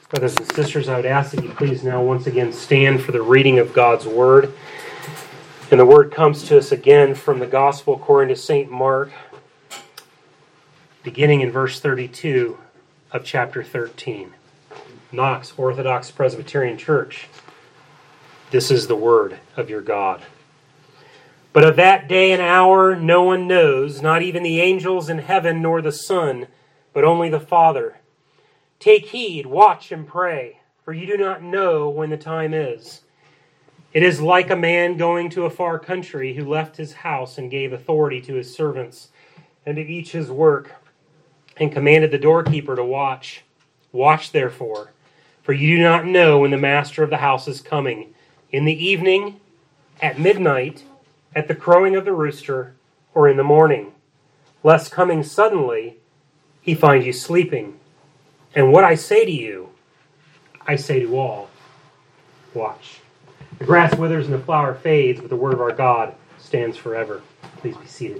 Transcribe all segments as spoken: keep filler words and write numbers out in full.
Brothers and sisters, I would ask that you please now once again stand for the reading of God's Word. And the Word comes to us again from the Gospel according to Saint Mark, beginning in verse thirty-two of chapter thirteen. Knox Orthodox Presbyterian Church, this is the Word of your God. But of that day and hour no one knows, not even the angels in heaven nor the Son, but only the Father. Take heed, watch and pray, for you do not know when the time is. It is like a man going to a far country who left his house and gave authority to his servants and to each his work, and commanded the doorkeeper to watch. Watch therefore, for you do not know when the master of the house is coming, in the evening, at midnight, at the crowing of the rooster, or in the morning, lest coming suddenly he find you sleeping. And what I say to you, I say to all, watch. The grass withers and the flower fades, but the word of our God stands forever. Please be seated.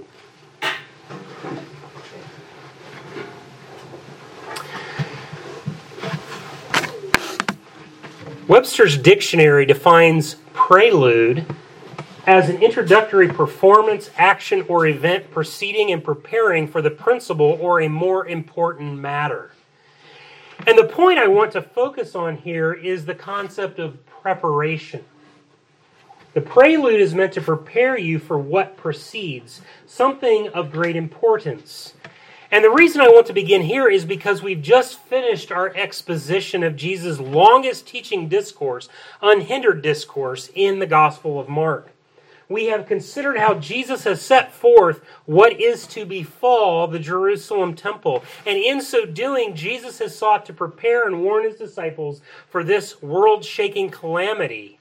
Webster's dictionary defines prelude as an introductory performance, action, or event preceding and preparing for the principal or a more important matter. And the point I want to focus on here is the concept of preparation. The prelude is meant to prepare you for what precedes, something of great importance. And the reason I want to begin here is because we've just finished our exposition of Jesus' longest teaching discourse, unhindered discourse, in the Gospel of Mark. We have considered how Jesus has set forth what is to befall the Jerusalem temple. And in so doing, Jesus has sought to prepare and warn his disciples for this world-shaking calamity.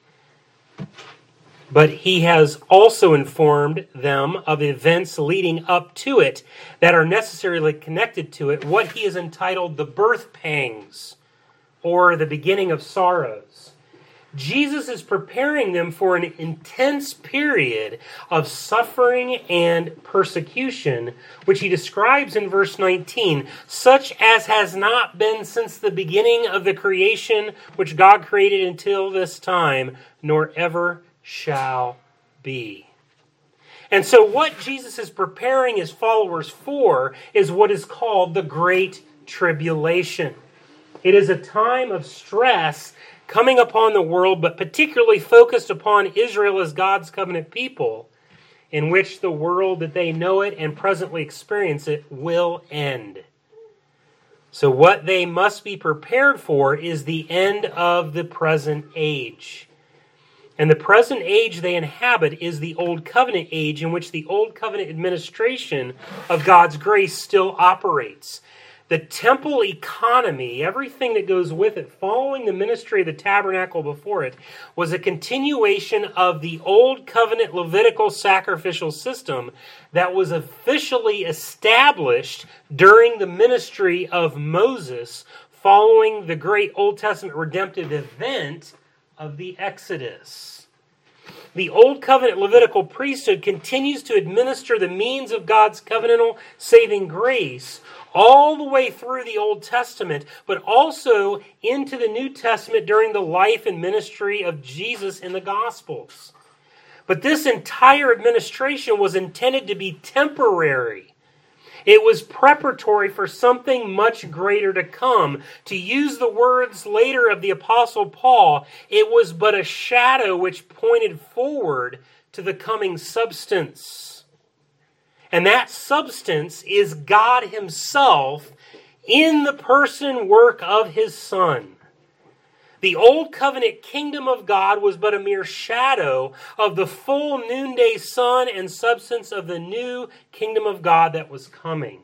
But he has also informed them of events leading up to it that are necessarily connected to it, what he has entitled the birth pangs, or the beginning of sorrows. Jesus is preparing them for an intense period of suffering and persecution, which he describes in verse nineteen, such as has not been since the beginning of the creation which God created until this time, nor ever shall be. And so what Jesus is preparing his followers for is what is called the Great Tribulation. It is a time of stress coming upon the world, but particularly focused upon Israel as God's covenant people, in which the world that they know it and presently experience it will end. So what they must be prepared for is the end of the present age. And the present age they inhabit is the Old Covenant age, in which the Old Covenant administration of God's grace still operates. The temple economy, everything that goes with it, following the ministry of the tabernacle before it, was a continuation of the Old Covenant Levitical sacrificial system that was officially established during the ministry of Moses, following the great Old Testament redemptive event of the Exodus. The Old Covenant Levitical priesthood continues to administer the means of God's covenantal saving grace all the way through the Old Testament, but also into the New Testament during the life and ministry of Jesus in the Gospels. But this entire administration was intended to be temporary. It was preparatory for something much greater to come. To use the words later of the Apostle Paul, it was but a shadow which pointed forward to the coming substance. And that substance is God himself in the person and work of his Son. The Old Covenant kingdom of God was but a mere shadow of the full noonday sun and substance of the new kingdom of God that was coming.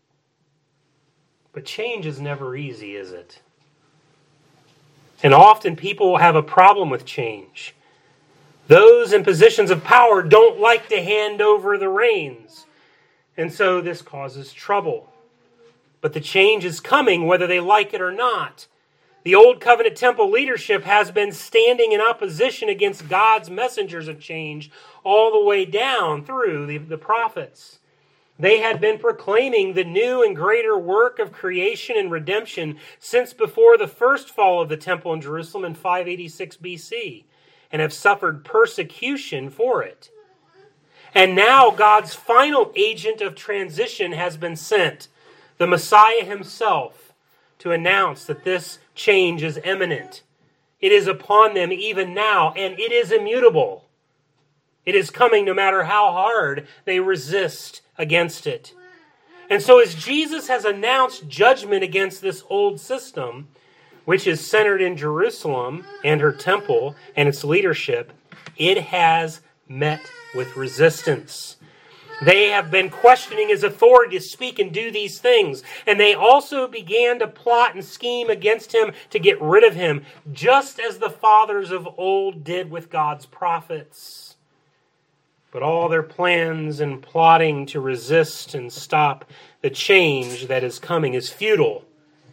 But change is never easy, is it? And often people have a problem with change. Those in positions of power don't like to hand over the reins. And so this causes trouble. But the change is coming whether they like it or not. The Old Covenant temple leadership has been standing in opposition against God's messengers of change all the way down through the, the prophets. They had been proclaiming the new and greater work of creation and redemption since before the first fall of the temple in Jerusalem in five eighty-six B C, and have suffered persecution for it. And now God's final agent of transition has been sent, the Messiah himself, to announce that this change is imminent. It is upon them even now, and it is immutable. It is coming no matter how hard they resist against it. And so as Jesus has announced judgment against this old system, which is centered in Jerusalem and her temple and its leadership, it has met with resistance. They have been questioning his authority to speak and do these things. And they also began to plot and scheme against him to get rid of him, just as the fathers of old did with God's prophets. But all their plans and plotting to resist and stop the change that is coming is futile,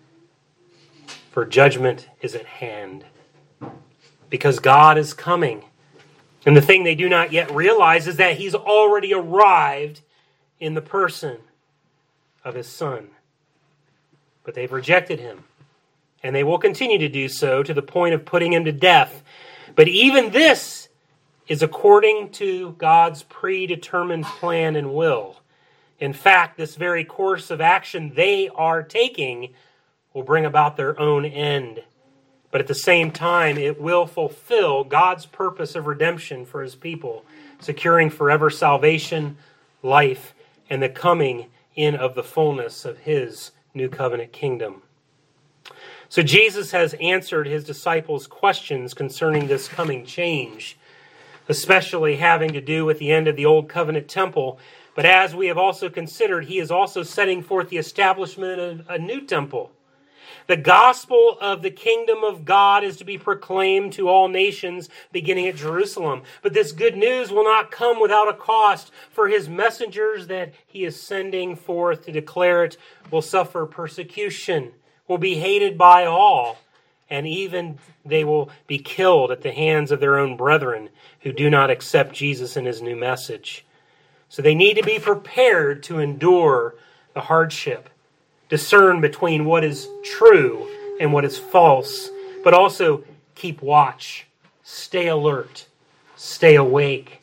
for judgment is at hand. Because God is coming. And the thing they do not yet realize is that he's already arrived in the person of his Son. But they've rejected him. And they will continue to do so to the point of putting him to death. But even this is according to God's predetermined plan and will. In fact, this very course of action they are taking will bring about their own end. But at the same time, it will fulfill God's purpose of redemption for his people, securing forever salvation, life, and the coming in of the fullness of his new covenant kingdom. So Jesus has answered his disciples' questions concerning this coming change, especially having to do with the end of the old covenant temple. But as we have also considered, he is also setting forth the establishment of a new temple. The gospel of the kingdom of God is to be proclaimed to all nations, beginning at Jerusalem. But this good news will not come without a cost, for his messengers that he is sending forth to declare it will suffer persecution, will be hated by all, and even they will be killed at the hands of their own brethren who do not accept Jesus and his new message. So they need to be prepared to endure the hardship, discern between what is true and what is false, but also keep watch, stay alert, stay awake.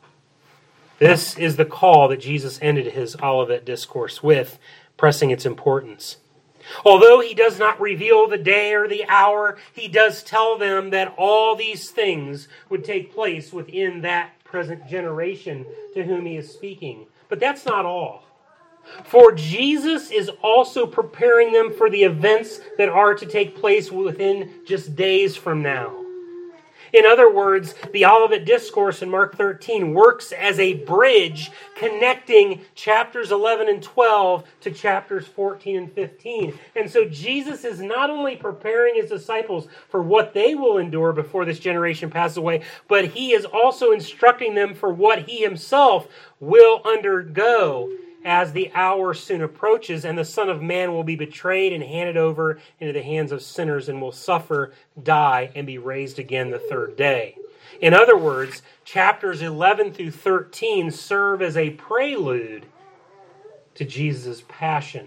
This is the call that Jesus ended his Olivet Discourse with, pressing its importance. Although he does not reveal the day or the hour, he does tell them that all these things would take place within that present generation to whom he is speaking. But that's not all. For Jesus is also preparing them for the events that are to take place within just days from now. In other words, the Olivet Discourse in Mark thirteen works as a bridge connecting chapters eleven and twelve to chapters fourteen and fifteen. And so Jesus is not only preparing his disciples for what they will endure before this generation passes away, but he is also instructing them for what he himself will undergo as the hour soon approaches, and the Son of Man will be betrayed and handed over into the hands of sinners and will suffer, die, and be raised again the third day. In other words, chapters eleven through thirteen serve as a prelude to Jesus' passion.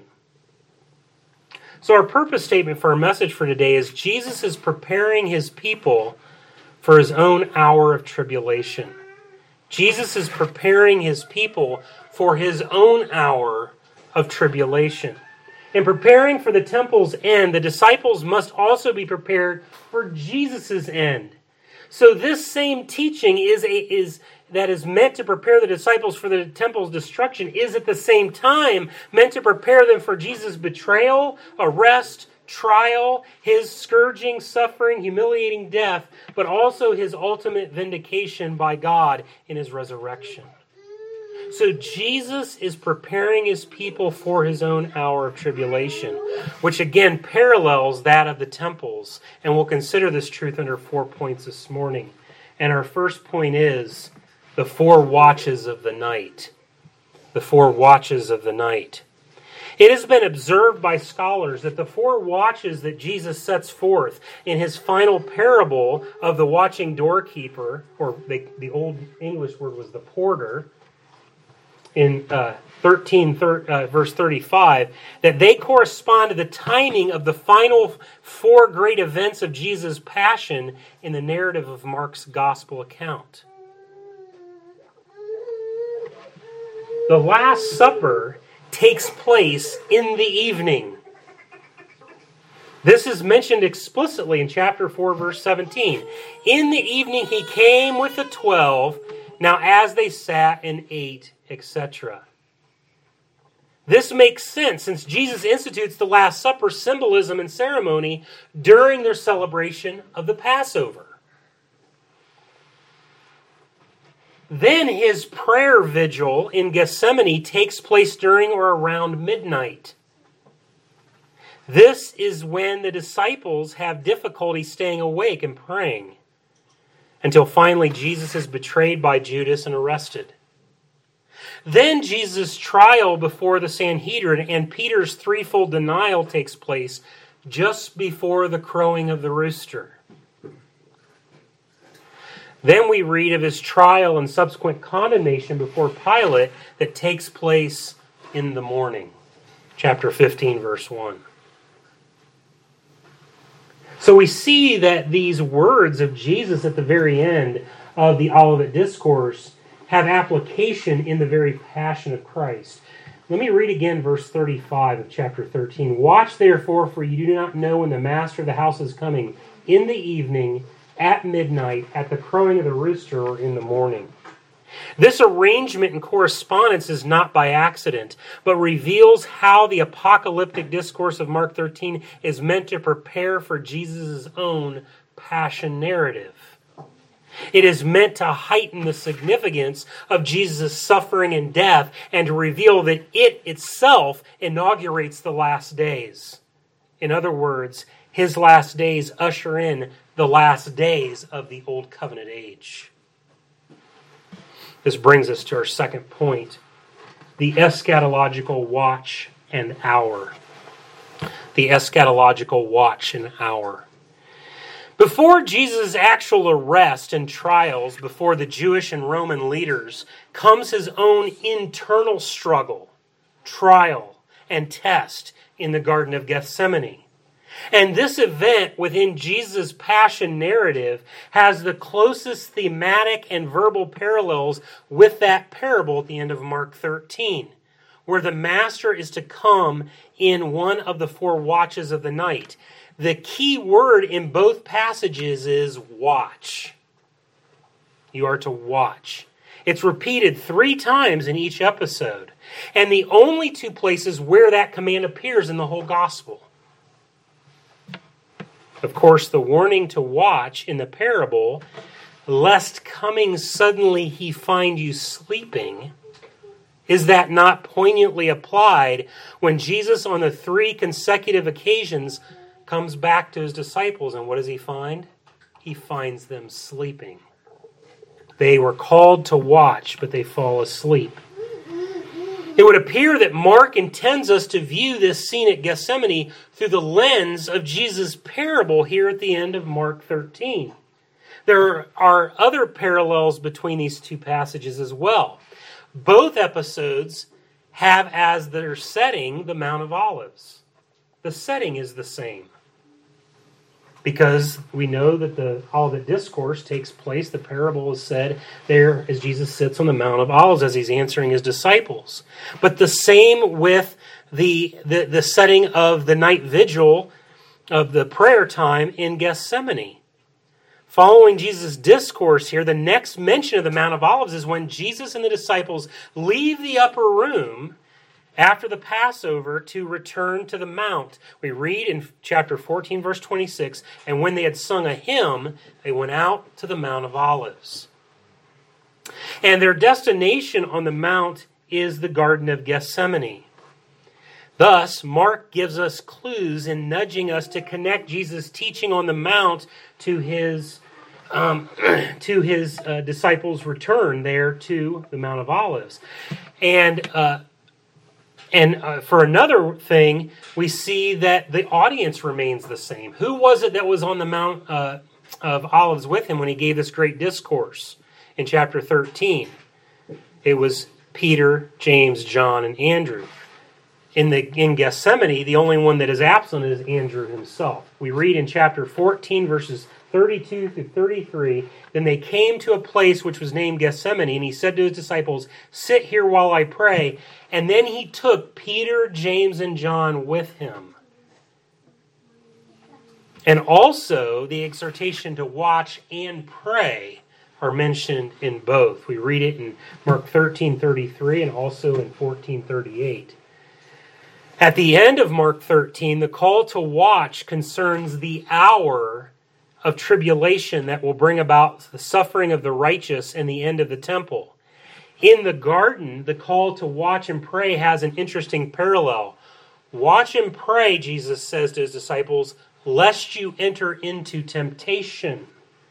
So our purpose statement for our message for today is Jesus is preparing his people for his own hour of tribulation. Jesus is preparing his people for his own hour of tribulation. In preparing for the temple's end, the disciples must also be prepared for Jesus' end. So this same teaching is a, is that is meant to prepare the disciples for the temple's destruction is at the same time meant to prepare them for Jesus' betrayal, arrest, trial, his scourging, suffering, humiliating death, but also his ultimate vindication by God in his resurrection. So Jesus is preparing his people for his own hour of tribulation, which again parallels that of the temples. And we'll consider this truth under four points this morning. And our first point is the four watches of the night. The four watches of the night. It has been observed by scholars that the four watches that Jesus sets forth in his final parable of the watching doorkeeper, or the, the old English word was the porter, in uh, thirteen, uh, verse thirty-five, that they correspond to the timing of the final four great events of Jesus' passion in the narrative of Mark's gospel account. The Last Supper takes place in the evening. This is mentioned explicitly in chapter four, verse seventeen. In the evening he came with the twelve, now as they sat and ate, et cetera. This makes sense since Jesus institutes the Last Supper symbolism and ceremony during their celebration of the Passover. Then his prayer vigil in Gethsemane takes place during or around midnight. This is when the disciples have difficulty staying awake and praying, until finally Jesus is betrayed by Judas and arrested. Then Jesus' trial before the Sanhedrin and Peter's threefold denial takes place just before the crowing of the rooster. Then we read of his trial and subsequent condemnation before Pilate that takes place in the morning. Chapter fifteen, verse one. So we see that these words of Jesus at the very end of the Olivet Discourse have application in the very passion of Christ. Let me read again verse thirty-five of chapter thirteen. Watch therefore, for you do not know when the master of the house is coming, in the evening, at midnight, at the crowing of the rooster, or in the morning. This arrangement and correspondence is not by accident, but reveals how the apocalyptic discourse of Mark thirteen is meant to prepare for Jesus' own passion narrative. It is meant to heighten the significance of Jesus' suffering and death and to reveal that it itself inaugurates the last days. In other words, his last days usher in the last days of the Old Covenant age. This brings us to our second point, the eschatological watch and hour. The eschatological watch and hour. Before Jesus' actual arrest and trials before the Jewish and Roman leaders comes his own internal struggle, trial, and test in the Garden of Gethsemane. And this event within Jesus' passion narrative has the closest thematic and verbal parallels with that parable at the end of Mark thirteen, where the master is to come in one of the four watches of the night. The key word in both passages is watch. You are to watch. It's repeated three times in each episode, and the only two places where that command appears in the whole gospel. Of course, the warning to watch in the parable, lest coming suddenly he find you sleeping, is that not poignantly applied when Jesus on the three consecutive occasions comes back to his disciples, and what does he find? He finds them sleeping. They were called to watch, but they fall asleep. It would appear that Mark intends us to view this scene at Gethsemane through the lens of Jesus' parable here at the end of Mark thirteen. There are other parallels between these two passages as well. Both episodes have as their setting the Mount of Olives. The setting is the same, because we know that the Olivet Discourse takes place, the parable is said there as Jesus sits on the Mount of Olives as he's answering his disciples. But the same with the, the, the setting of the night vigil of the prayer time in Gethsemane. Following Jesus' discourse here, the next mention of the Mount of Olives is when Jesus and the disciples leave the upper room after the Passover to return to the mount. We read in chapter fourteen, verse twenty-six, and when they had sung a hymn, they went out to the Mount of Olives. And their destination on the mount is the Garden of Gethsemane. Thus, Mark gives us clues in nudging us to connect Jesus' teaching on the mount to his um, to his uh, disciples' return there to the Mount of Olives. And uh, And uh, for another thing, we see that the audience remains the same. Who was it that was on the Mount uh, of Olives with him when he gave this great discourse in chapter thirteen? It was Peter, James, John, and Andrew. In the in Gethsemane, the only one that is absent is Andrew himself. We read in chapter fourteen, verses thirty-two through thirty-three, then they came to a place which was named Gethsemane, and he said to his disciples, "Sit here while I pray." And then he took Peter, James, and John with him. And also the exhortation to watch and pray are mentioned in both. We read it in Mark thirteen thirty-three and also in fourteen thirty-eight. At the end of Mark thirteen, the call to watch concerns the hour of tribulation that will bring about the suffering of the righteous and the end of the temple. In the garden, the call to watch and pray has an interesting parallel. Watch and pray, Jesus says to his disciples, lest you enter into temptation.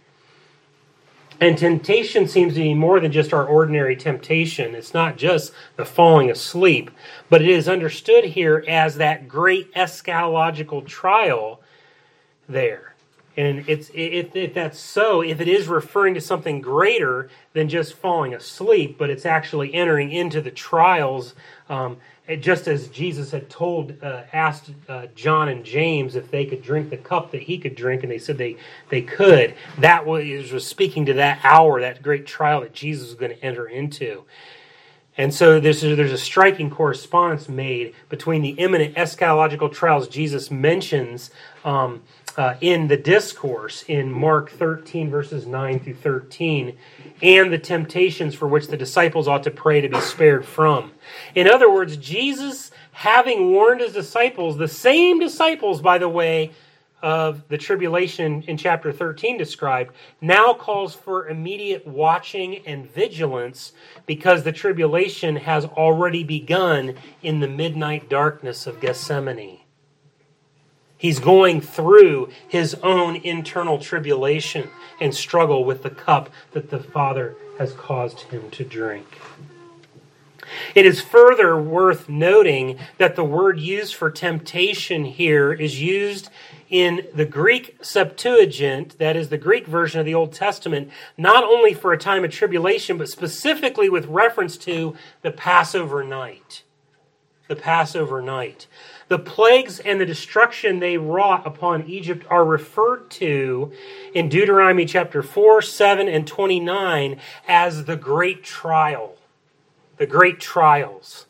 And temptation seems to be more than just our ordinary temptation. It's not just the falling asleep, but it is understood here as that great eschatological trial there. And it's if, if that's so, if it is referring to something greater than just falling asleep, but it's actually entering into the trials, um, just as Jesus had told, uh, asked uh, John and James if they could drink the cup that he could drink, and they said they, they could. That was, was speaking to that hour, that great trial that Jesus was going to enter into. And so there's a, there's a striking correspondence made between the imminent eschatological trials Jesus mentions um, uh, in the discourse in Mark thirteen, verses nine through thirteen, and the temptations for which the disciples ought to pray to be spared from. In other words, Jesus, having warned his disciples, the same disciples, by the way, of the tribulation in chapter thirteen described, now calls for immediate watching and vigilance because the tribulation has already begun in the midnight darkness of Gethsemane. He's going through his own internal tribulation and struggle with the cup that the Father has caused him to drink. It is further worth noting that the word used for temptation here is used in the Greek Septuagint, that is the Greek version of the Old Testament, not only for a time of tribulation, but specifically with reference to the Passover night. The Passover night. The plagues and the destruction they wrought upon Egypt are referred to in Deuteronomy chapter four, seven, and twenty-nine as the great trial. The great trials.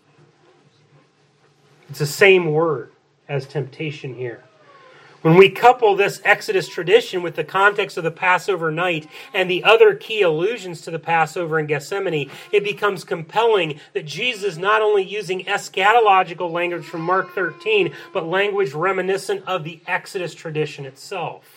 It's the same word as temptation here. When we couple this Exodus tradition with the context of the Passover night and the other key allusions to the Passover in Gethsemane, it becomes compelling that Jesus is not only using eschatological language from Mark thirteen, but language reminiscent of the Exodus tradition itself.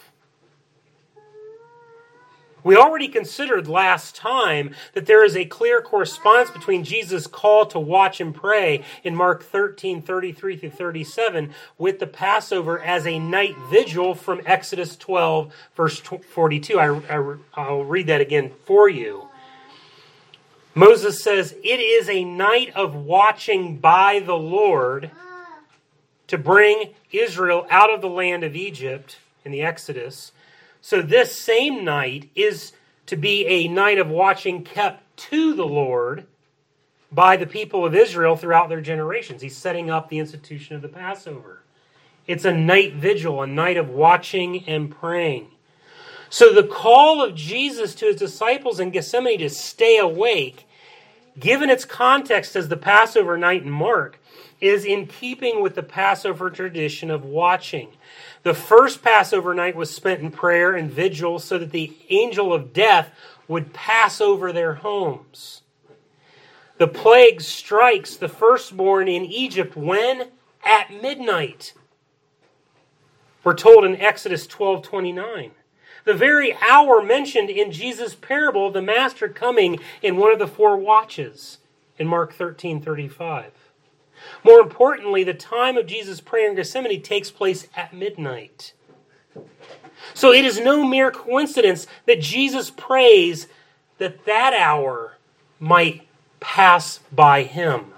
We already considered last time that there is a clear correspondence between Jesus' call to watch and pray in Mark thirteen, thirty-three through thirty-seven with the Passover as a night vigil from Exodus twelve, verse forty-two. I, I, I'll read that again for you. Moses says, "It is a night of watching by the Lord to bring Israel out of the land of Egypt," in the Exodus. So this same night is to be a night of watching kept to the Lord by the people of Israel throughout their generations. He's setting up the institution of the Passover. It's a night vigil, a night of watching and praying. So the call of Jesus to his disciples in Gethsemane to stay awake, given its context as the Passover night in Mark, is in keeping with the Passover tradition of watching. The first Passover night was spent in prayer and vigil so that the angel of death would pass over their homes. The plague strikes the firstborn in Egypt when? At midnight. We're told in Exodus twelve twenty-nine. The very hour mentioned in Jesus' parable of the master coming in one of the four watches in Mark thirteen thirty-five. More importantly, the time of Jesus' prayer in Gethsemane takes place at midnight. So it is no mere coincidence that Jesus prays that that hour might pass by him.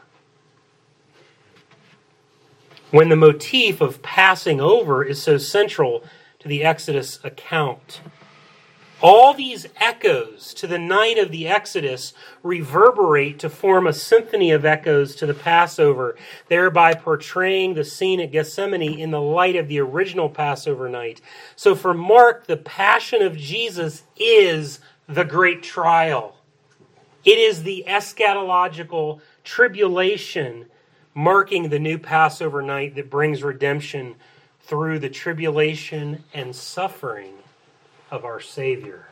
When the motif of passing over is so central to the Exodus account. All these echoes to the night of the Exodus reverberate to form a symphony of echoes to the Passover, thereby portraying the scene at Gethsemane in the light of the original Passover night. So for Mark, the passion of Jesus is the great trial. It is the eschatological tribulation marking the new Passover night that brings redemption through the tribulation and suffering of our Savior.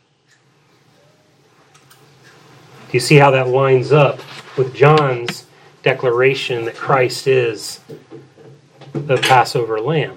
Do you see how that lines up with John's declaration that Christ is the Passover lamb?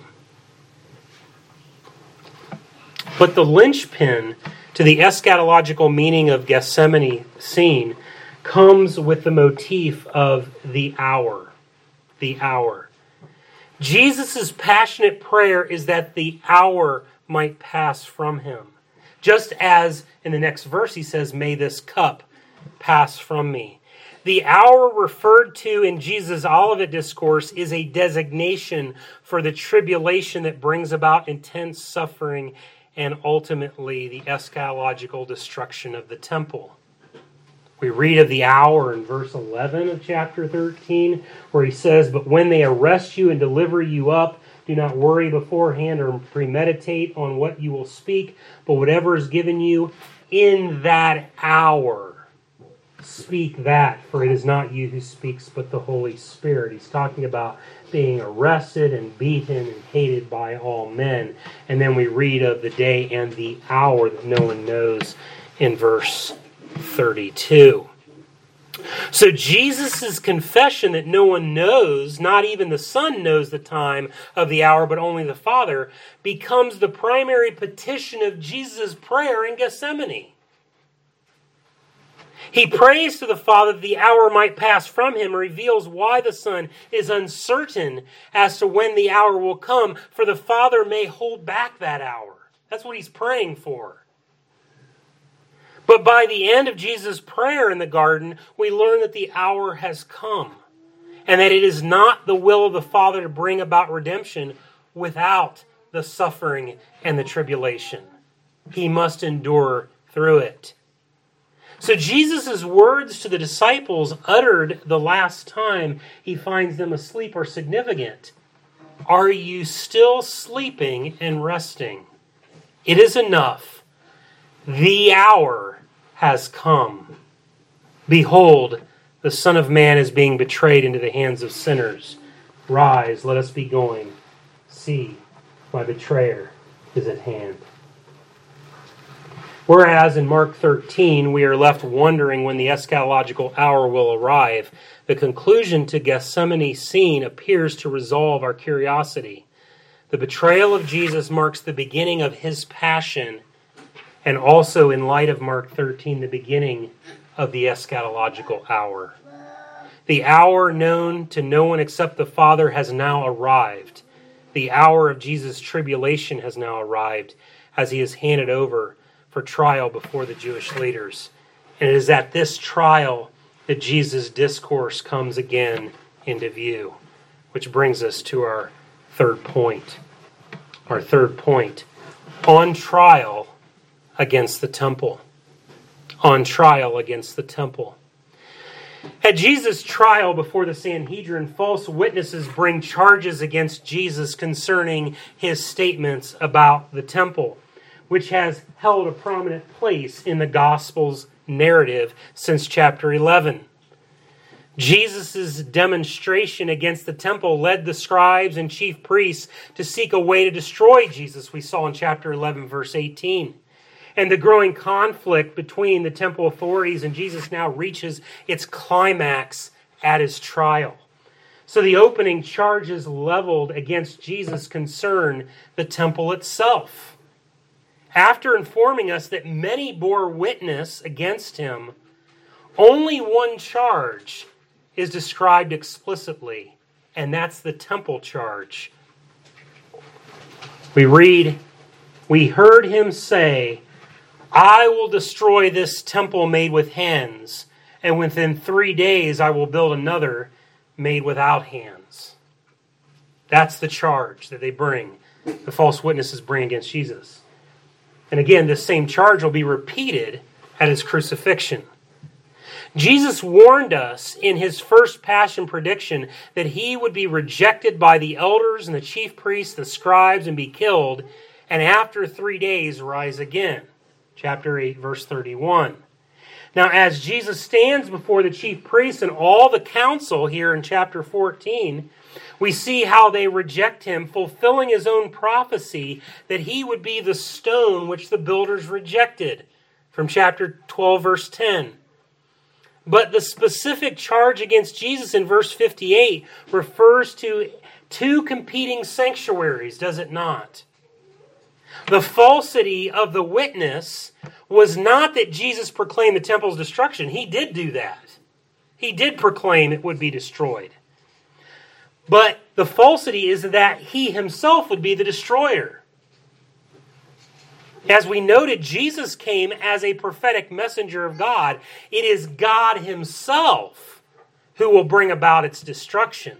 But the linchpin to the eschatological meaning of Gethsemane scene comes with the motif of the hour. The hour. Jesus' passionate prayer is that the hour might pass from him. Just as in the next verse he says, may this cup pass from me. The hour referred to in Jesus' Olivet Discourse is a designation for the tribulation that brings about intense suffering and ultimately the eschatological destruction of the temple. We read of the hour in verse eleven of chapter thirteen, where he says, but when they arrest you and deliver you up, do not worry beforehand or premeditate on what you will speak, but whatever is given you in that hour, speak that, for it is not you who speaks, but the Holy Spirit. He's talking about being arrested and beaten and hated by all men. And then we read of the day and the hour that no one knows in verse thirty-two. So Jesus' confession that no one knows, not even the Son knows the time of the hour, but only the Father, becomes the primary petition of Jesus' prayer in Gethsemane. He prays to the Father that the hour might pass from him, and reveals why the Son is uncertain as to when the hour will come, for the Father may hold back that hour. That's what he's praying for. But by the end of Jesus' prayer in the garden, we learn that the hour has come, and that it is not the will of the Father to bring about redemption without the suffering and the tribulation. He must endure through it. So Jesus' words to the disciples uttered the last time he finds them asleep are significant. Are you still sleeping and resting? It is enough. The hour has come. Behold, the Son of Man is being betrayed into the hands of sinners. Rise, let us be going. See, my betrayer is at hand. Whereas in Mark thirteen, we are left wondering when the eschatological hour will arrive, the conclusion to Gethsemane's scene appears to resolve our curiosity. The betrayal of Jesus marks the beginning of his passion, and also, in light of Mark thirteen, the beginning of the eschatological hour. The hour known to no one except the Father has now arrived. The hour of Jesus' tribulation has now arrived, as he is handed over for trial before the Jewish leaders. And it is at this trial that Jesus' discourse comes again into view, which brings us to our third point. Our third point, on trial against the temple. On trial against the temple. At Jesus' trial before the Sanhedrin, false witnesses bring charges against Jesus concerning his statements about the temple, which has held a prominent place in the Gospel's narrative since chapter eleven. Jesus' demonstration against the temple led the scribes and chief priests to seek a way to destroy Jesus, we saw in chapter eleven, verse eighteen. And the growing conflict between the temple authorities and Jesus now reaches its climax at his trial. So the opening charges leveled against Jesus concern the temple itself. After informing us that many bore witness against him, only one charge is described explicitly, and that's the temple charge. We read, "We heard him say, 'I will destroy this temple made with hands, and within three days I will build another made without hands.'" That's the charge that they bring, the false witnesses bring against Jesus. And again, this same charge will be repeated at his crucifixion. Jesus warned us in his first passion prediction that he would be rejected by the elders and the chief priests, the scribes, and be killed, and after three days rise again. Chapter eight, verse thirty-one. Now, as Jesus stands before the chief priests and all the council here in chapter fourteen, we see how they reject him, fulfilling his own prophecy that he would be the stone which the builders rejected, from chapter twelve, verse ten. But the specific charge against Jesus in verse fifty-eight refers to two competing sanctuaries, does it not? The falsity of the witness was not that Jesus proclaimed the temple's destruction. He did do that. He did proclaim it would be destroyed. But the falsity is that he himself would be the destroyer. As we noted, Jesus came as a prophetic messenger of God. It is God himself who will bring about its destruction.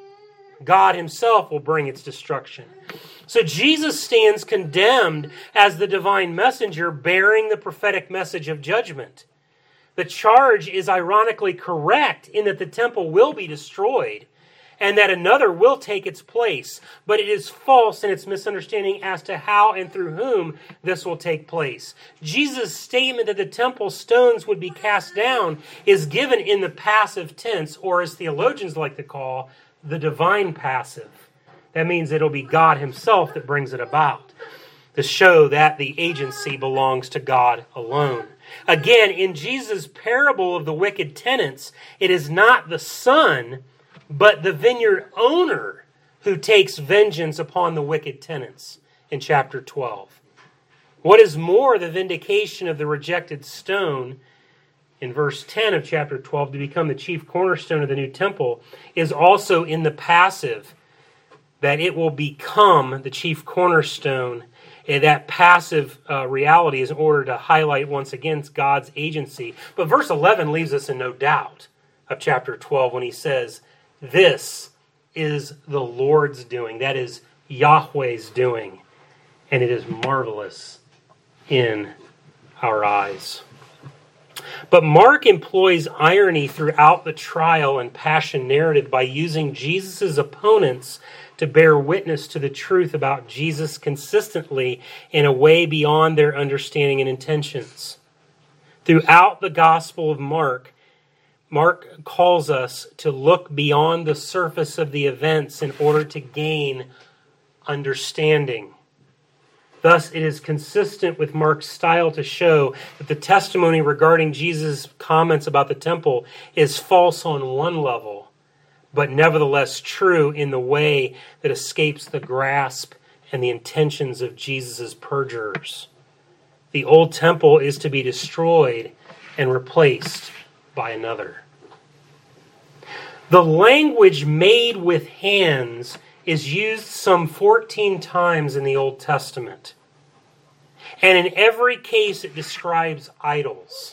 God himself will bring its destruction. So Jesus stands condemned as the divine messenger bearing the prophetic message of judgment. The charge is ironically correct in that the temple will be destroyed and that another will take its place. But it is false in its misunderstanding as to how and through whom this will take place. Jesus' statement that the temple stones would be cast down is given in the passive tense, or as theologians like to call, the divine passive. That means it'll be God himself that brings it about, to show that the agency belongs to God alone. Again, in Jesus' parable of the wicked tenants, it is not the son, but the vineyard owner who takes vengeance upon the wicked tenants in chapter twelve. What is more, the vindication of the rejected stone in verse ten of chapter twelve to become the chief cornerstone of the new temple is also in the passive, that it will become the chief cornerstone. And that passive uh, reality is in order to highlight once again God's agency. But verse eleven leaves us in no doubt of chapter twelve when he says, "This is the Lord's doing." That is Yahweh's doing. And it is marvelous in our eyes. But Mark employs irony throughout the trial and passion narrative by using Jesus' opponents to bear witness to the truth about Jesus consistently in a way beyond their understanding and intentions. Throughout the Gospel of Mark, Mark calls us to look beyond the surface of the events in order to gain understanding. Thus, it is consistent with Mark's style to show that the testimony regarding Jesus' comments about the temple is false on one level, but nevertheless true in the way that escapes the grasp and the intentions of Jesus' perjurers. The old temple is to be destroyed and replaced by another. The language "made with hands" is used some fourteen times in the Old Testament. And in every case it describes idols.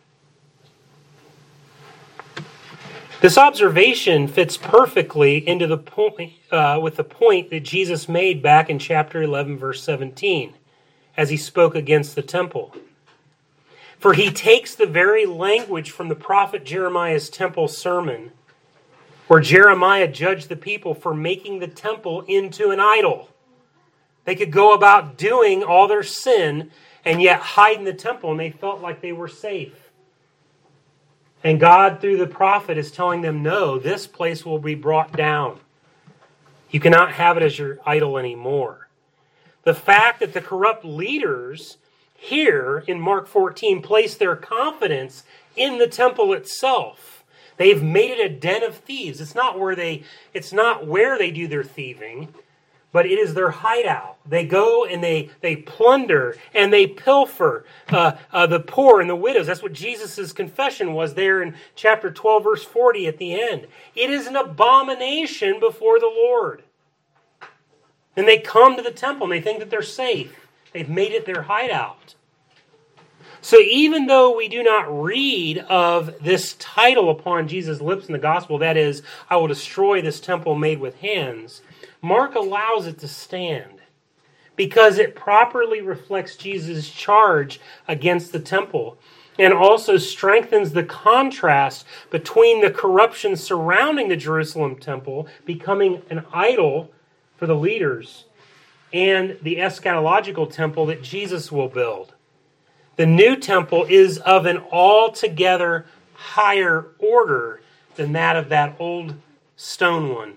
This observation fits perfectly into the point uh, with the point that Jesus made back in chapter eleven, verse seventeen, as he spoke against the temple. For he takes the very language from the prophet Jeremiah's temple sermon, where Jeremiah judged the people for making the temple into an idol. They could go about doing all their sin and yet hide in the temple, and they felt like they were safe. And God, through the prophet, is telling them, no, this place will be brought down. You cannot have it as your idol anymore. The fact that the corrupt leaders here in Mark fourteen place their confidence in the temple itself. They've made it a den of thieves. It's not where they, it's not where they do their thieving, but it is their hideout. They go and they, they plunder and they pilfer uh, uh, the poor and the widows. That's what Jesus' confession was there in chapter twelve, verse forty at the end. It is an abomination before the Lord. And they come to the temple and they think that they're safe. They've made it their hideout. So even though we do not read of this title upon Jesus' lips in the gospel, that is, I will destroy this temple made with hands, Mark allows it to stand because it properly reflects Jesus' charge against the temple and also strengthens the contrast between the corruption surrounding the Jerusalem temple becoming an idol for the leaders and the eschatological temple that Jesus will build. The new temple is of an altogether higher order than that of that old stone one.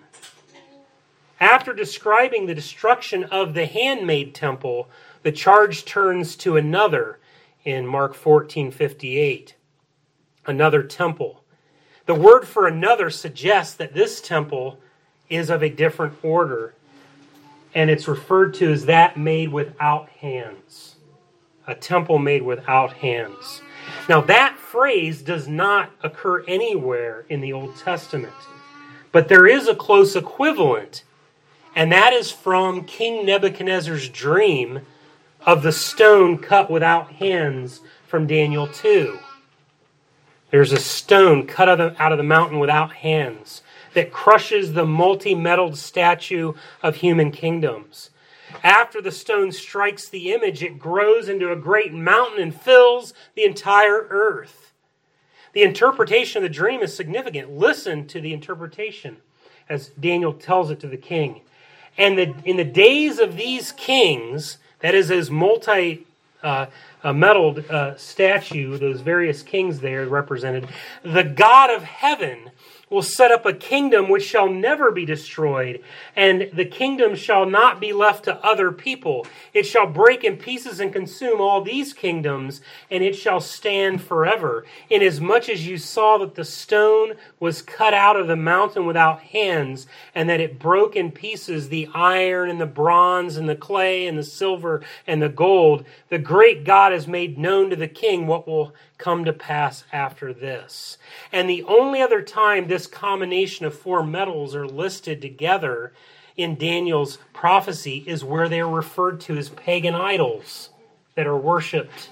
After describing the destruction of the handmade temple, the charge turns to another in Mark fourteen fifty-eight. Another temple. The word for another suggests that this temple is of a different order, and it's referred to as that made without hands. A temple made without hands. Now that phrase does not occur anywhere in the Old Testament, but there is a close equivalent, and that is from King Nebuchadnezzar's dream of the stone cut without hands from Daniel two. There's a stone cut out of, out of the mountain without hands that crushes the multi-metalled statue of human kingdoms. After the stone strikes the image, it grows into a great mountain and fills the entire earth. The interpretation of the dream is significant. Listen to the interpretation as Daniel tells it to the king. And the, in the days of these kings, that is his multi uh, uh, metalled uh, statue, those various kings there represented, the God of heaven will set up a kingdom which shall never be destroyed, and the kingdom shall not be left to other people. It shall break in pieces and consume all these kingdoms, and it shall stand forever. Inasmuch as you saw that the stone was cut out of the mountain without hands, and that it broke in pieces the iron and the bronze and the clay and the silver and the gold, the great God has made known to the king what will come to pass after this. And the only other time this combination of four metals are listed together in Daniel's prophecy is where they are referred to as pagan idols that are worshipped.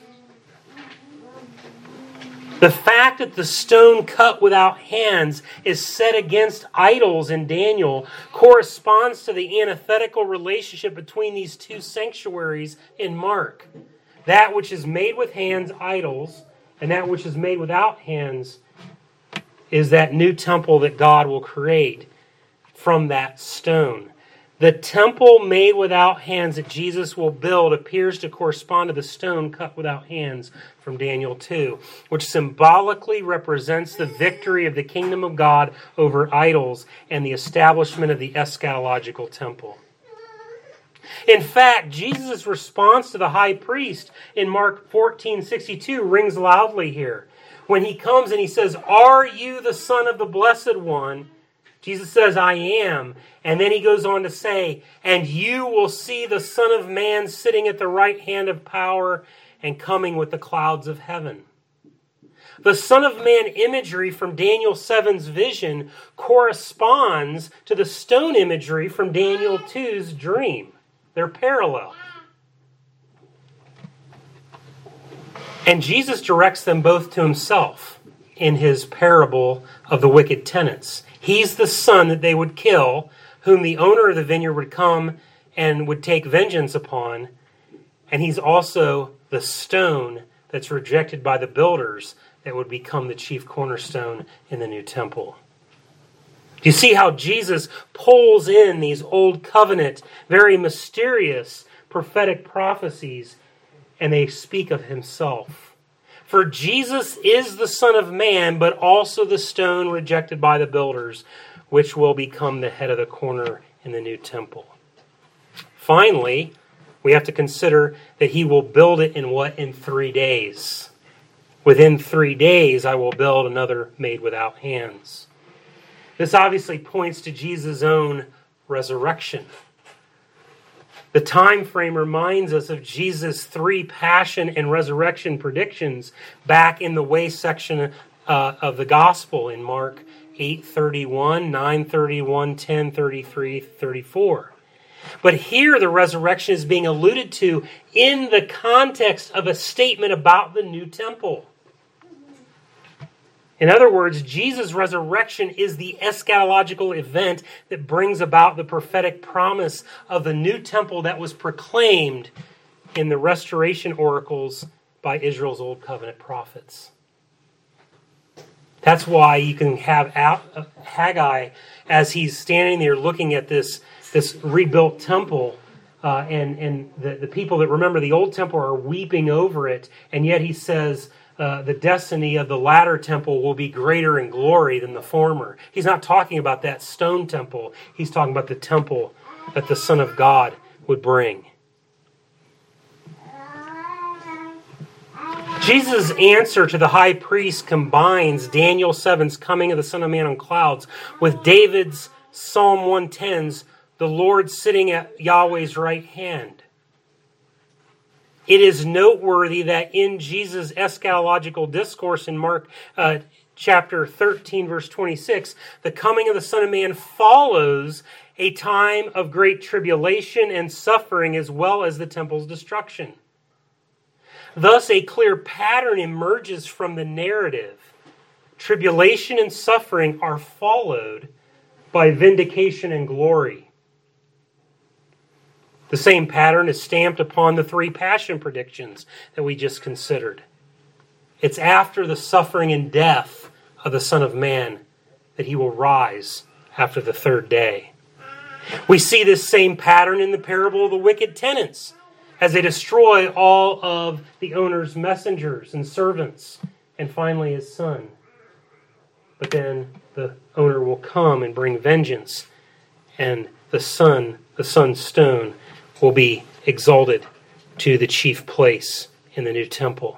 The fact that the stone cut without hands is set against idols in Daniel corresponds to the antithetical relationship between these two sanctuaries in Mark. That which is made with hands, idols, and that which is made without hands is that new temple that God will create from that stone. The temple made without hands that Jesus will build appears to correspond to the stone cut without hands from Daniel two, which symbolically represents the victory of the kingdom of God over idols and the establishment of the eschatological temple. In fact, Jesus' response to the high priest in Mark fourteen sixty-two rings loudly here. When he comes and he says, "Are you the Son of the Blessed One?" Jesus says, "I am." And then he goes on to say, "And you will see the Son of Man sitting at the right hand of power and coming with the clouds of heaven." The Son of Man imagery from Daniel seven's vision corresponds to the stone imagery from Daniel two's dream. They're parallel. And Jesus directs them both to himself in his parable of the wicked tenants. He's the son that they would kill, whom the owner of the vineyard would come and would take vengeance upon. And he's also the stone that's rejected by the builders that would become the chief cornerstone in the new temple. Do you see how Jesus pulls in these old covenant, very mysterious prophetic prophecies, and they speak of himself? For Jesus is the Son of Man, but also the stone rejected by the builders, which will become the head of the corner in the new temple. Finally, we have to consider that he will build it in what? In three days. Within three days, I will build another made without hands. This obviously points to Jesus' own resurrection. The time frame reminds us of Jesus' three passion and resurrection predictions back in the way section uh, of the gospel in Mark eight thirty-one, nine thirty-one, ten thirty-three, thirty-four. But here the resurrection is being alluded to in the context of a statement about the new temple. In other words, Jesus' resurrection is the eschatological event that brings about the prophetic promise of the new temple that was proclaimed in the restoration oracles by Israel's Old Covenant prophets. That's why you can have Haggai, as he's standing there looking at this, this rebuilt temple, uh, and, and the, the people that remember the old temple are weeping over it, and yet he says, Uh, the destiny of the latter temple will be greater in glory than the former. He's not talking about that stone temple. He's talking about the temple that the Son of God would bring. Jesus' answer to the high priest combines Daniel seven's coming of the Son of Man on clouds with David's Psalm one ten's, the Lord sitting at Yahweh's right hand. It is noteworthy that in Jesus' eschatological discourse in Mark uh, chapter thirteen, verse twenty-six, the coming of the Son of Man follows a time of great tribulation and suffering as well as the temple's destruction. Thus, a clear pattern emerges from the narrative. Tribulation and suffering are followed by vindication and glory. The same pattern is stamped upon the three passion predictions that we just considered. It's after the suffering and death of the Son of Man that he will rise after the third day. We see this same pattern in the parable of the wicked tenants, as they destroy all of the owner's messengers and servants, and finally his son. But then the owner will come and bring vengeance, and the son, the son's stone, will be exalted to the chief place in the new temple.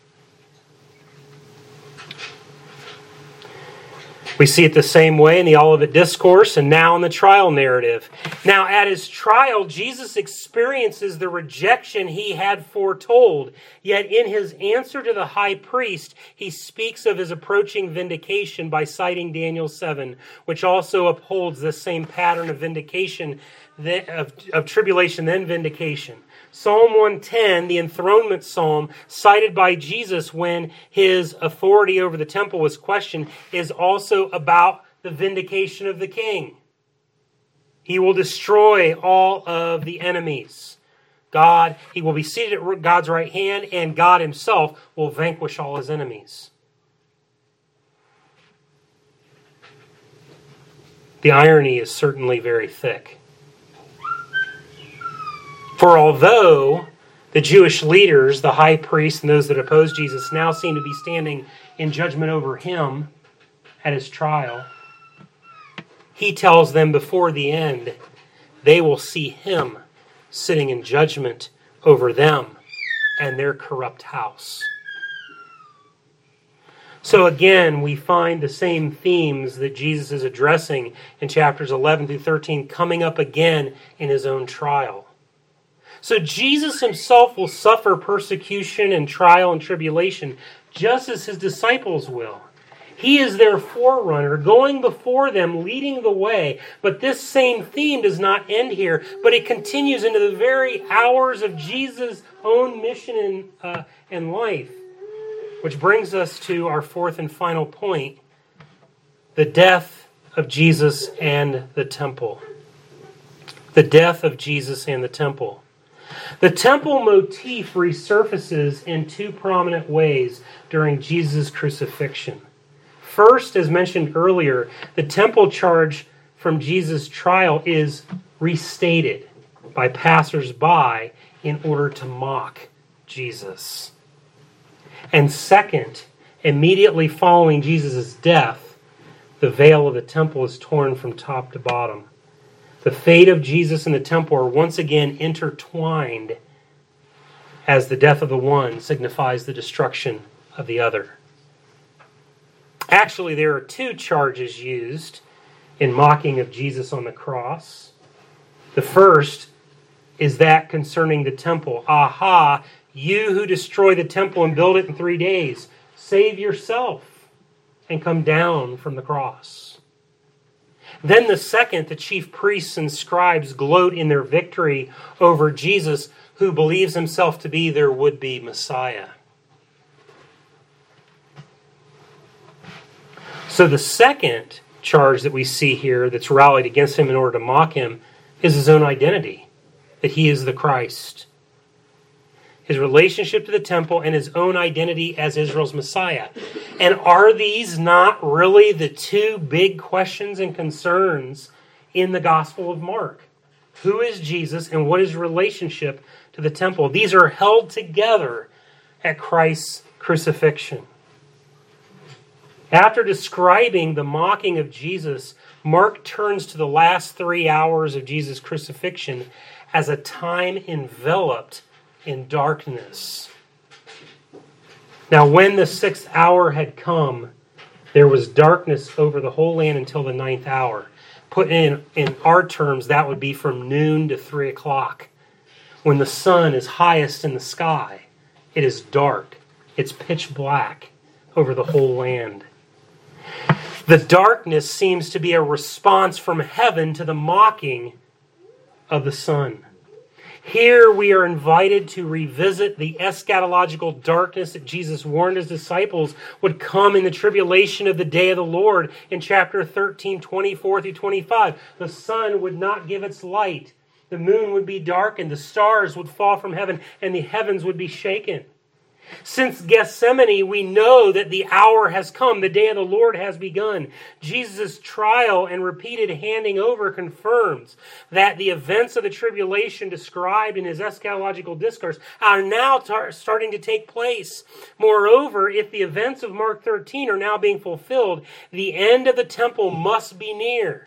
We see it the same way in the Olivet Discourse and now in the trial narrative. Now, at his trial, Jesus experiences the rejection he had foretold. Yet in his answer to the high priest, he speaks of his approaching vindication by citing Daniel seven, which also upholds the same pattern of vindication, of, of tribulation, then vindication. Psalm one ten, the enthronement psalm, cited by Jesus when his authority over the temple was questioned, is also about the vindication of the king. He will destroy all of the enemies. God, he will be seated at God's right hand, and God himself will vanquish all his enemies. The irony is certainly very thick. For although the Jewish leaders, the high priest, and those that oppose Jesus now seem to be standing in judgment over him at his trial, he tells them before the end, they will see him sitting in judgment over them and their corrupt house. So again, we find the same themes that Jesus is addressing in chapters eleven through thirteen coming up again in his own trial. So Jesus himself will suffer persecution and trial and tribulation, just as his disciples will. He is their forerunner, going before them, leading the way. But this same theme does not end here, but it continues into the very hours of Jesus' own mission and, uh, and life. Which brings us to our fourth and final point, the death of Jesus and the temple. The death of Jesus and the temple. The temple motif resurfaces in two prominent ways during Jesus' crucifixion. First, as mentioned earlier, the temple charge from Jesus' trial is restated by passers-by in order to mock Jesus. And second, immediately following Jesus' death, the veil of the temple is torn from top to bottom. The fate of Jesus and the temple are once again intertwined as the death of the one signifies the destruction of the other. Actually, there are two charges used in mocking of Jesus on the cross. The first is that concerning the temple. Aha, you who destroy the temple and build it in three days, save yourself and come down from the cross. Then the second, the chief priests and scribes gloat in their victory over Jesus, who believes himself to be their would-be Messiah. So the second charge that we see here that's rallied against him in order to mock him is his own identity, that he is the Christ. His relationship to the temple and his own identity as Israel's Messiah. And are these not really the two big questions and concerns in the Gospel of Mark? Who is Jesus and what is his relationship to the temple? These are held together at Christ's crucifixion. After describing the mocking of Jesus, Mark turns to the last three hours of Jesus' crucifixion as a time enveloped in darkness. Now, when the sixth hour had come, there was darkness over the whole land until the ninth hour. Put in, in our terms, that would be from noon to three o'clock. When the sun is highest in the sky, it is dark. It's pitch black over the whole land. The darkness seems to be a response from heaven to the mocking of the sun. Here we are invited to revisit the eschatological darkness that Jesus warned his disciples would come in the tribulation of the day of the Lord in chapter thirteen, twenty-four through twenty-five. The sun would not give its light. The moon would be darkened. The stars would fall from heaven and the heavens would be shaken. Since Gethsemane, we know that the hour has come. The day of the Lord has begun. Jesus' trial and repeated handing over confirms that the events of the tribulation described in his eschatological discourse are now tar- starting to take place. Moreover, if the events of Mark thirteen are now being fulfilled, the end of the temple must be near.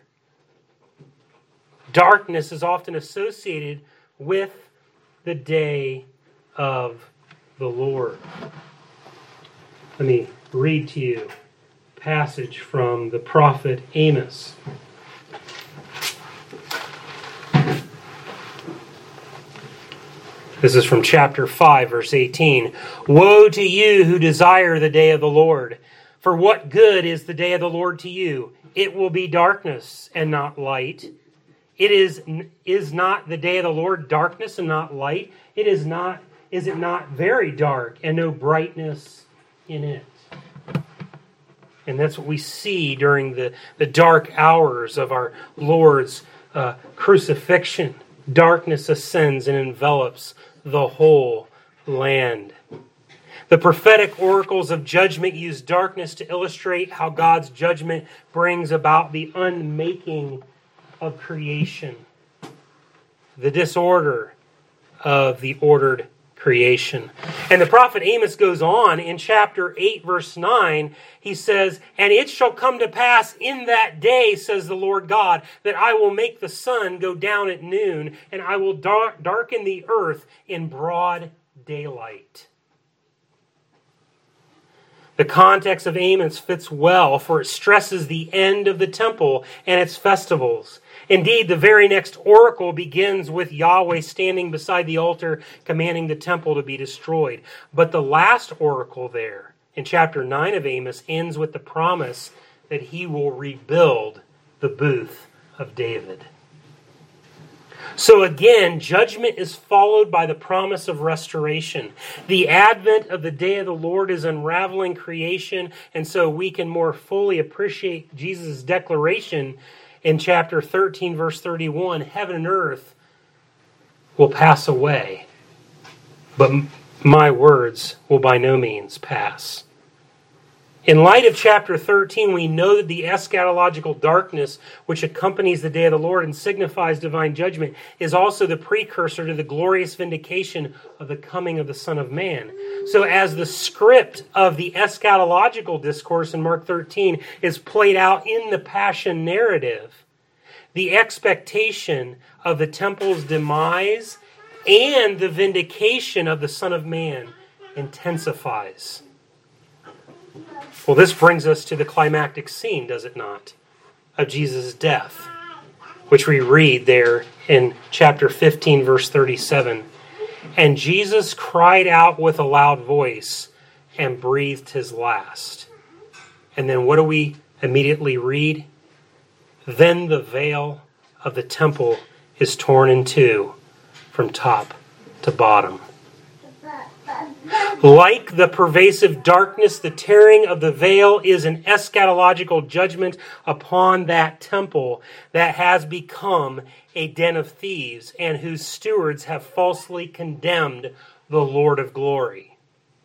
Darkness is often associated with the day of the Lord. Let me read to you a passage from the prophet Amos. This is from chapter five, verse eighteen. Woe to you who desire the day of the Lord! For what good is the day of the Lord to you? It will be darkness and not light. It is, is not the day of the Lord darkness and not light? It is not Is it not very dark and no brightness in it? And that's what we see during the, the dark hours of our Lord's uh, crucifixion. Darkness ascends and envelops the whole land. The prophetic oracles of judgment use darkness to illustrate how God's judgment brings about the unmaking of creation, the disorder of the ordered creation. And the prophet Amos goes on in chapter eight, verse nine. He says, "And it shall come to pass in that day, says the Lord God, that I will make the sun go down at noon, and I will dar- darken the earth in broad daylight." The context of Amos fits well, for it stresses the end of the temple and its festivals. Indeed, the very next oracle begins with Yahweh standing beside the altar, commanding the temple to be destroyed. But the last oracle there, in chapter nine of Amos, ends with the promise that he will rebuild the booth of David. So again, judgment is followed by the promise of restoration. The advent of the day of the Lord is unraveling creation, and so we can more fully appreciate Jesus' declaration in chapter thirteen, verse thirty-one, heaven and earth will pass away, but my words will by no means pass. In light of chapter thirteen, we know that the eschatological darkness which accompanies the day of the Lord and signifies divine judgment is also the precursor to the glorious vindication of the coming of the Son of Man. So as the script of the eschatological discourse in Mark thirteen is played out in the Passion narrative, the expectation of the temple's demise and the vindication of the Son of Man intensifies. Well, this brings us to the climactic scene, does it not, of Jesus' death, which we read there in chapter fifteen, verse thirty-seven. "And Jesus cried out with a loud voice and breathed his last." And then what do we immediately read? "Then the veil of the temple is torn in two from top to bottom." Like the pervasive darkness, the tearing of the veil is an eschatological judgment upon that temple that has become a den of thieves and whose stewards have falsely condemned the Lord of glory.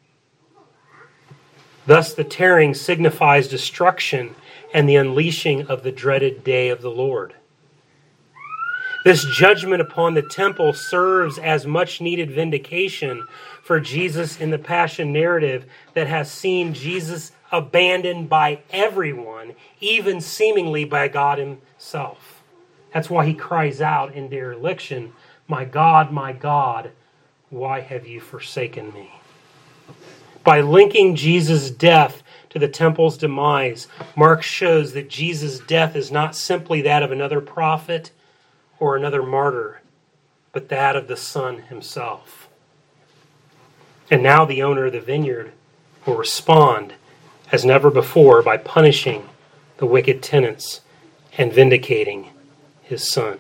Thus the tearing signifies destruction and the unleashing of the dreaded day of the Lord. This judgment upon the temple serves as much needed vindication for Jesus in the Passion narrative that has seen Jesus abandoned by everyone, even seemingly by God himself. That's why he cries out in dereliction, "My God, my God, why have you forsaken me?" By linking Jesus' death to the temple's demise, Mark shows that Jesus' death is not simply that of another prophet or another martyr, but that of the Son himself. And now the owner of the vineyard will respond as never before by punishing the wicked tenants and vindicating his Son.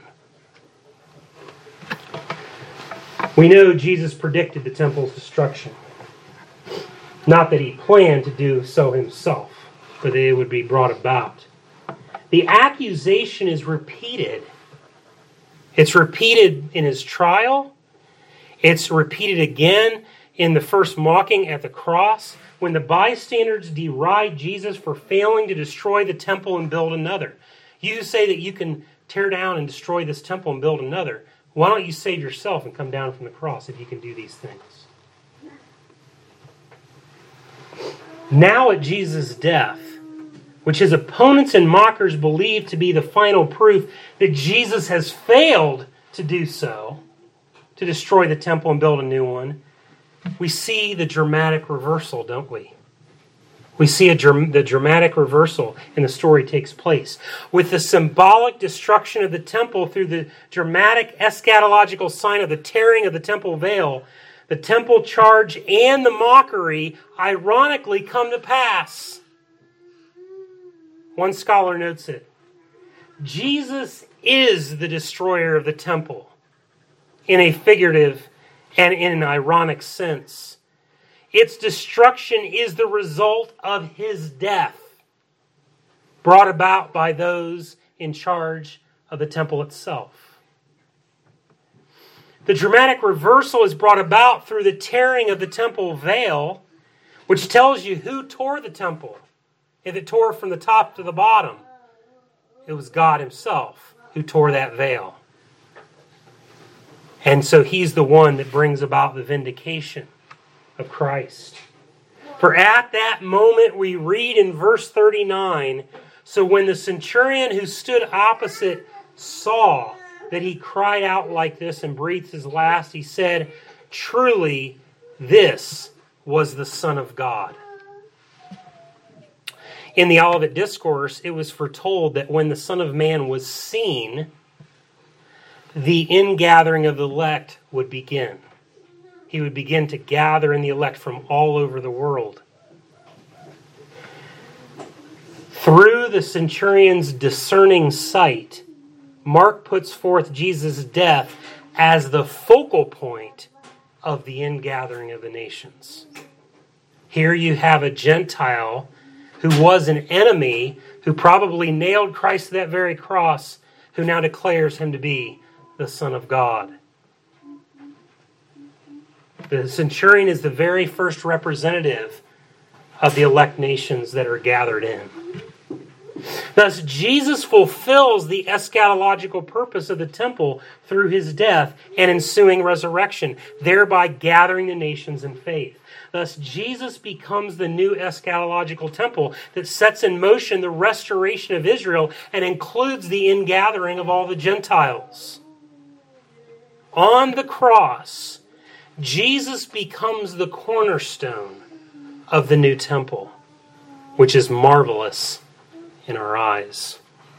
We know Jesus predicted the temple's destruction. Not that he planned to do so himself, but that it would be brought about. The accusation is repeated. It's repeated in his trial. It's repeated again in the first mocking at the cross, when the bystanders deride Jesus for failing to destroy the temple and build another. You say that you can tear down and destroy this temple and build another. Why don't you save yourself and come down from the cross if you can do these things? Now at Jesus' death, which his opponents and mockers believe to be the final proof that Jesus has failed to do so, to destroy the temple and build a new one, we see the dramatic reversal, don't we? We see a, the dramatic reversal, and the story takes place. With the symbolic destruction of the temple through the dramatic eschatological sign of the tearing of the temple veil, the temple charge and the mockery ironically come to pass. One scholar notes it. Jesus is the destroyer of the temple in a figurative and in an ironic sense. Its destruction is the result of his death, brought about by those in charge of the temple itself. The dramatic reversal is brought about through the tearing of the temple veil, which tells you who tore the temple. If it tore from the top to the bottom, it was God himself who tore that veil. And so he's the one that brings about the vindication of Christ. For at that moment we read in verse thirty-nine, so when the centurion who stood opposite saw that he cried out like this and breathed his last, he said, "Truly, this was the Son of God." In the Olivet Discourse, it was foretold that when the Son of Man was seen, the ingathering of the elect would begin. He would begin to gather in the elect from all over the world. Through the centurion's discerning sight, Mark puts forth Jesus' death as the focal point of the ingathering of the nations. Here you have a Gentile who was an enemy, who probably nailed Christ to that very cross, who now declares him to be the Son of God. The centurion is the very first representative of the elect nations that are gathered in. Thus, Jesus fulfills the eschatological purpose of the temple through his death and ensuing resurrection, thereby gathering the nations in faith. Thus, Jesus becomes the new eschatological temple that sets in motion the restoration of Israel and includes the ingathering of all the Gentiles. On the cross, Jesus becomes the cornerstone of the new temple, which is marvelous in our eyes.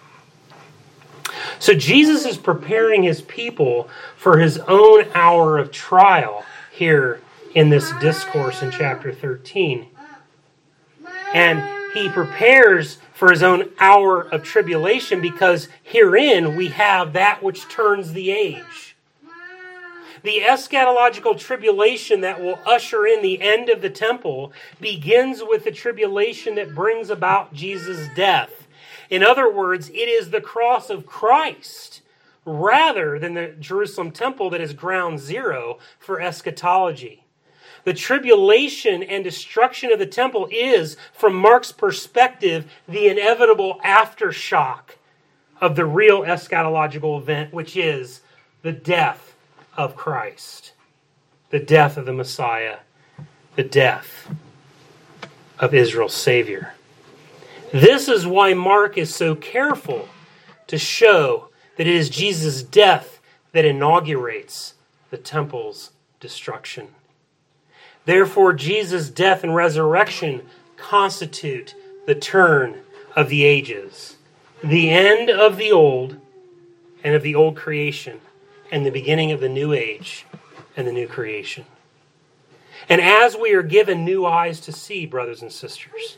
So Jesus is preparing his people for his own hour of trial here in this discourse in chapter thirteen. And he prepares for his own hour of tribulation because herein we have that which turns the age. The eschatological tribulation that will usher in the end of the temple begins with the tribulation that brings about Jesus' death. In other words, it is the cross of Christ rather than the Jerusalem temple that is ground zero for eschatology. The tribulation and destruction of the temple is, from Mark's perspective, the inevitable aftershock of the real eschatological event, which is the death of Christ, the death of the Messiah, the death of Israel's Savior. This is why Mark is so careful to show that it is Jesus' death that inaugurates the temple's destruction. Therefore, Jesus' death and resurrection constitute the turn of the ages, the end of the old and of the old creation, and the beginning of the new age and the new creation. And as we are given new eyes to see, brothers and sisters,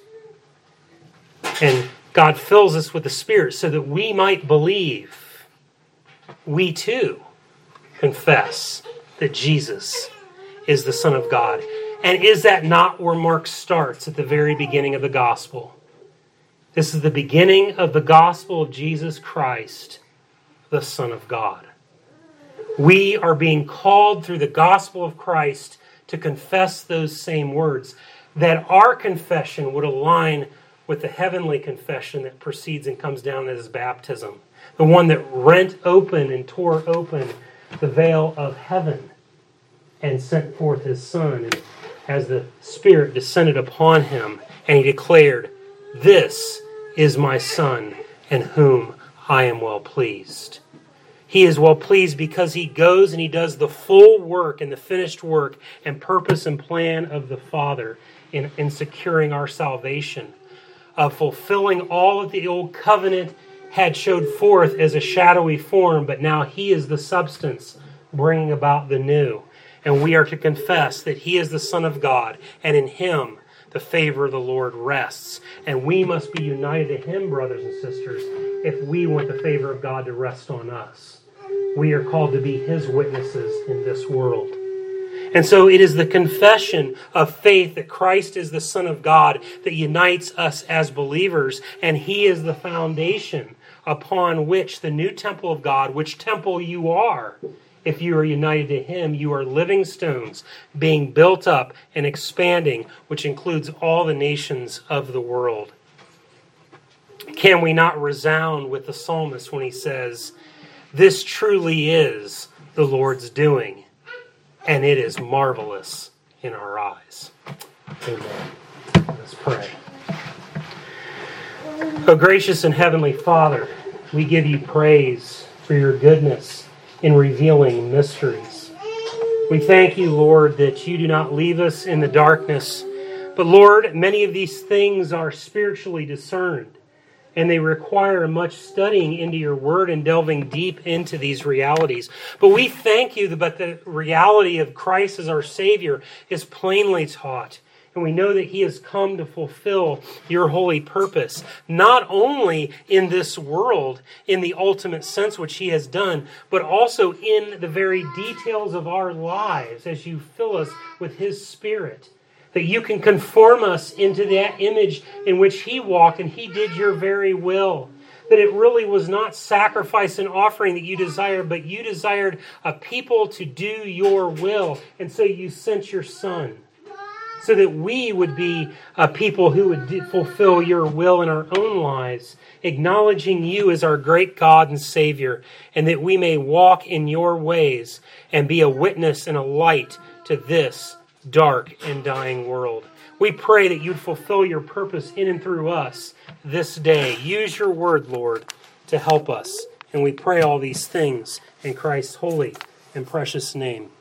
and God fills us with the Spirit so that we might believe, we too confess that Jesus is the Son of God. And is that not where Mark starts at the very beginning of the gospel? This is the beginning of the gospel of Jesus Christ, the Son of God. We are being called through the gospel of Christ to confess those same words, that our confession would align with the heavenly confession that precedes and comes down as baptism, the one that rent open and tore open the veil of heaven and sent forth his Son, and as the Spirit descended upon him, and he declared, "This is my Son, in whom I am well pleased." He is well pleased because he goes and he does the full work and the finished work and purpose and plan of the Father in, in securing our salvation, of fulfilling all that the old covenant had showed forth as a shadowy form, but now he is the substance bringing about the new. And we are to confess that he is the Son of God, and in him the favor of the Lord rests. And we must be united to him, brothers and sisters, if we want the favor of God to rest on us. We are called to be his witnesses in this world. And so it is the confession of faith that Christ is the Son of God that unites us as believers, and he is the foundation upon which the new temple of God, which temple you are, if you are united to him, you are living stones being built up and expanding, which includes all the nations of the world. Can we not resound with the psalmist when he says, "This truly is the Lord's doing, and it is marvelous in our eyes"? Amen. Let's pray. Oh, gracious and heavenly Father, we give you praise for your goodness in revealing mysteries. We thank you, Lord, that you do not leave us in the darkness. But Lord, many of these things are spiritually discerned, and they require much studying into your word and delving deep into these realities. But we thank you that the reality of Christ as our Savior is plainly taught. And we know that he has come to fulfill your holy purpose, not only in this world, in the ultimate sense which he has done, but also in the very details of our lives as you fill us with his Spirit. That you can conform us into that image in which he walked and he did your very will. That it really was not sacrifice and offering that you desired, but you desired a people to do your will. And so you sent your Son, so that we would be a people who would fulfill your will in our own lives, acknowledging you as our great God and Savior, and that we may walk in your ways and be a witness and a light to this dark and dying world. We pray that you'd fulfill your purpose in and through us this day. Use your word, Lord, to help us. And we pray all these things in Christ's holy and precious name.